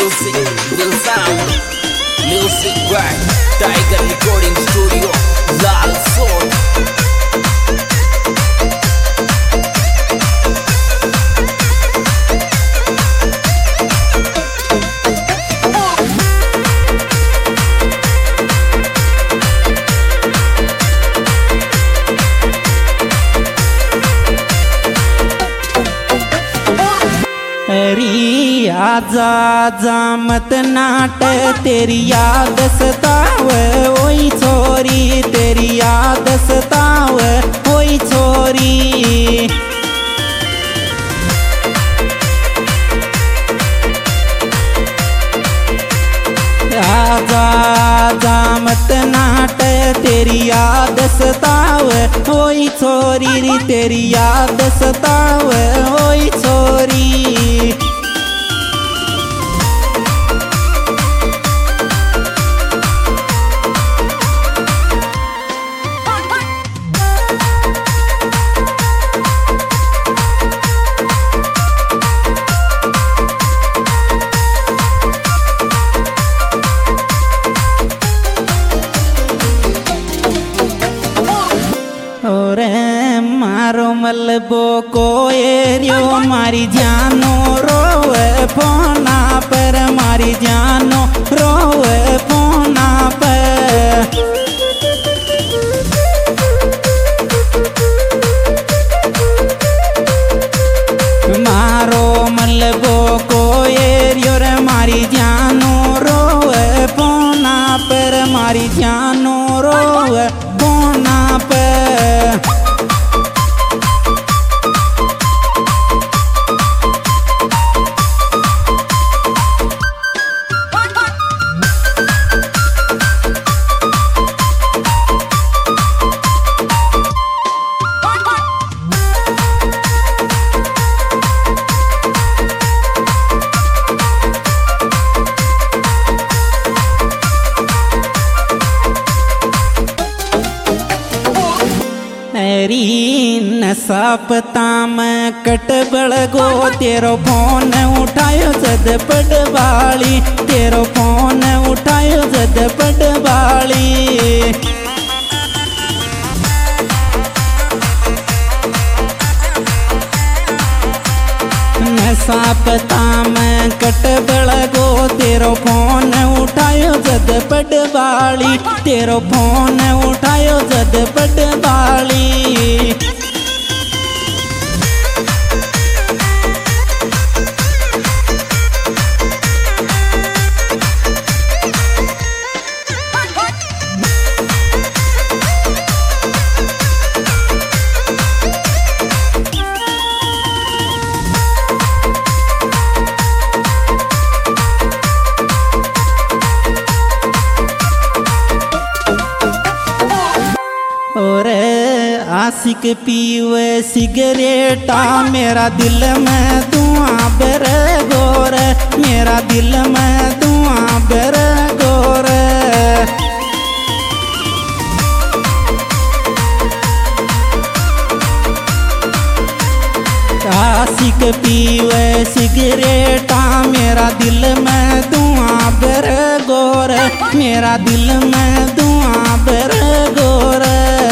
music, will sound, music by Tiger Recording Studio, Lal Sod. आजा आजा मत नाट तेरी याद सतावे ओई छोरी, तेरी याद सतावे ओई छोरी। आजा आजा मत नाट तेरी याद सतावे ओई छोरी, तेरी याद सतावे ओई छोरी। मारो मलबो को एरियो मारी जानो रोवे फोना पर, मारी जानो रोवे फोना पर। मारो मलबो को एरियो रे मारी जानो रोवे फोना पर, मारी जानो रोवे फोना पर। नसापता में कट बड़गो तेरो फोन उठायो जद पटवाली, तेरो फोन उठायो जद पटवाली। नसापता में कट बड़गो तेरो फोन उठायो जद पटवाली, तेरो फोन उठायो जद पटवाली। आशिक पीवे सिगरेटा मेरा दिल में धुआं बर गोर, मेरा दिल में धुआं बर गोर। आशिक पीवे सिगरेटा मेरा दिल में धुआं बर गोर, मेरा दिल में धुआं बर गोर।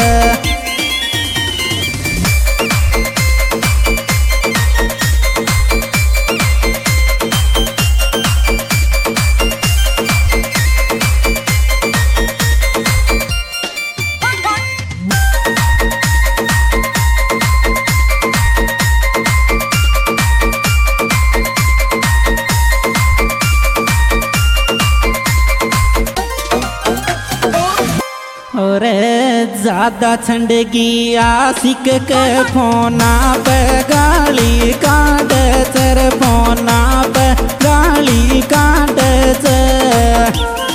ज्यादा छंडगी आशिक के फोना पे गाली काट चर, फोना पे गाली काट चर।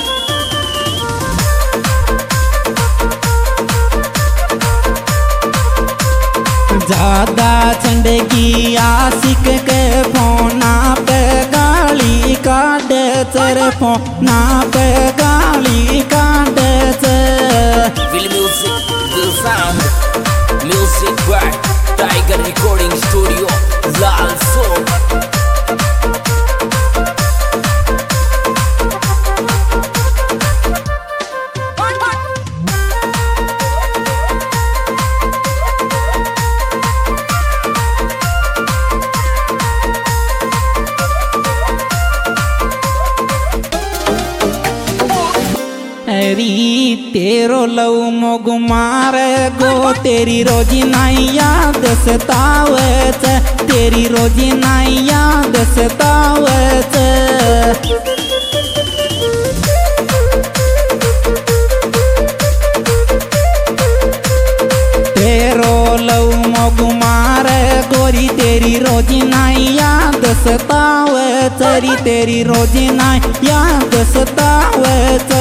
ज्यादा छंडगी आशिक के फोना पे गाली काट चर, फोना पे गाली काट चर। Sound, music by Tiger Recording Studio, Lal Sod। री तेरो लव मोग मारे गो तेरी रोजी नाई याद सतावत तेरी रोजी नाई याद सतावत तेरो लव मोग मारे गोरी तेरी रोजी नाई याद सतावत री तेरी रोजी नाई याद सतावत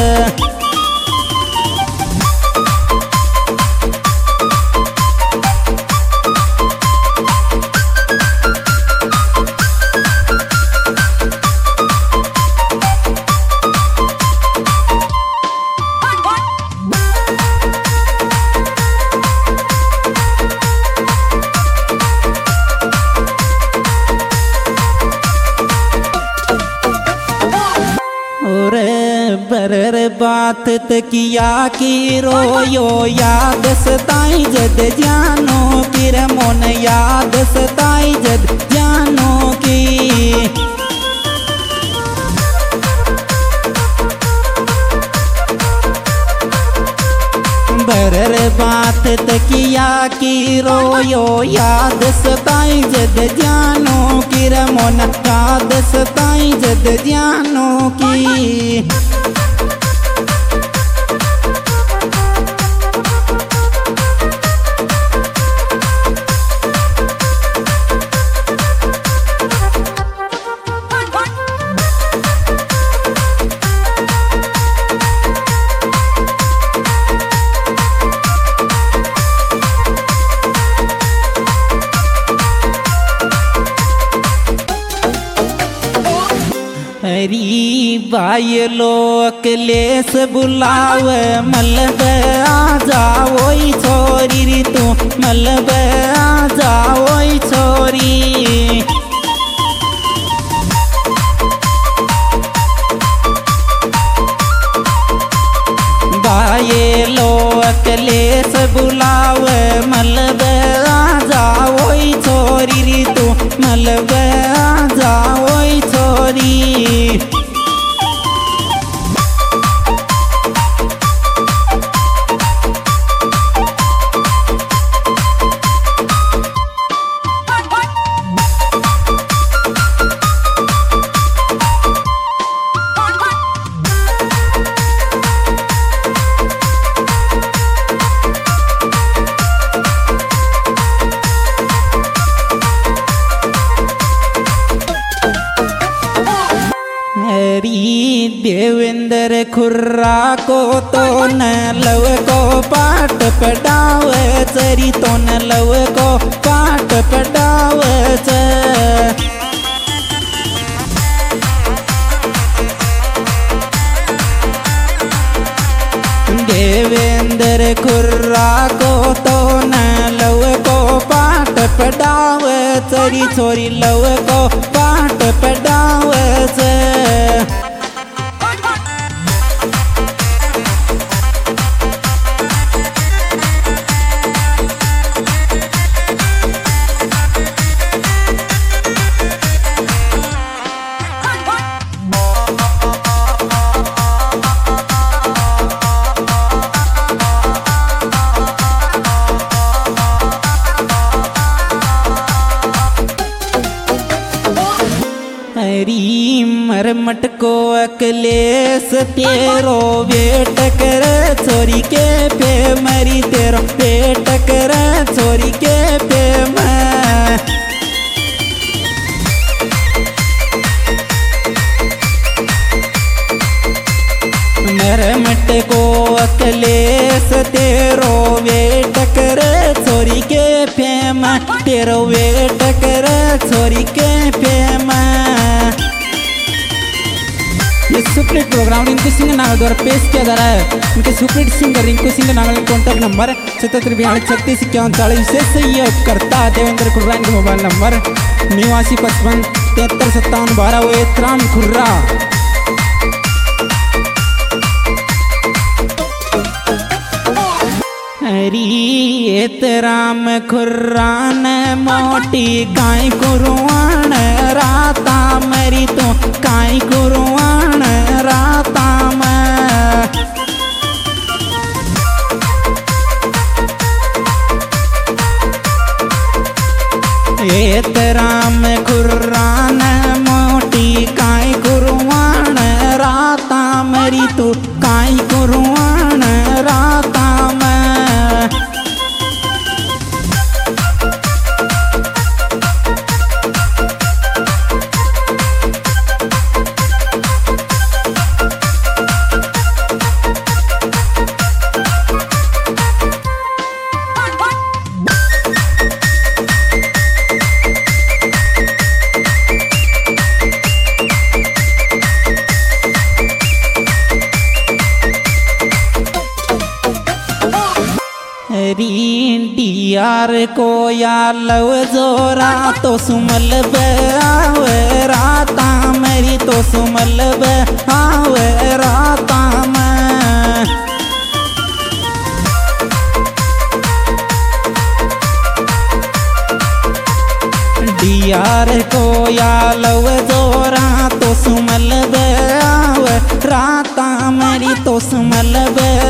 बरर बात तकिया की रोयो याद सताई जद जानो की रे मोन याद सताई जद जानो की बरर बात तकिया की रोयो याद सताई जद जानो की रे मोन याद सताई जद जानो की हरी बाय लोक लेस बुलाव मलब आ जाओ छोरी री तू मलब आ जाओ छोरी बाय लोक लेस बुलाव मलब आ जाओ छोरी री तू मलब आ जाओ छोरी देवेंद्र खुर्रा को तो न लव को पाठ पढ़ाव चरी तो न लव को पाठ पढ़ाव देवेंद्र खुर्रा को तो न लव को पाठ पढ़ाव चरी छोरी लव को पाठ पढ़ाव हरी मरमट को अकलेस तेरो वेट कर छोरी के पे मरी तेरो वेट कर छोरी के पे मरमट को अकलेस तेरो वेट कर छोरी के फेम तेरो वेट कर छोरी के फेम ये सुपरहिट प्रोग्राम रिंकू सिंह नागल द्वारा पेश किया जा रहा है। उनके superhit singer Rinku Singh Nagal contact number 7742365140 से सहयोग करता देवेंद्र खुर्रा के मोबाइल नंबर 8955 7357 12 एतराम खुर्रा। हरी एतराम खुर्रा न मोटी काई कुरुआन राता मरी तो काई कुरुआन राता में डियार को या लव जोरा तो सुमल आवे राता मेरी तो सुमल आवे राता में डियार को या लव जोरा तो सुमल आवे राता मेरी तो सुमल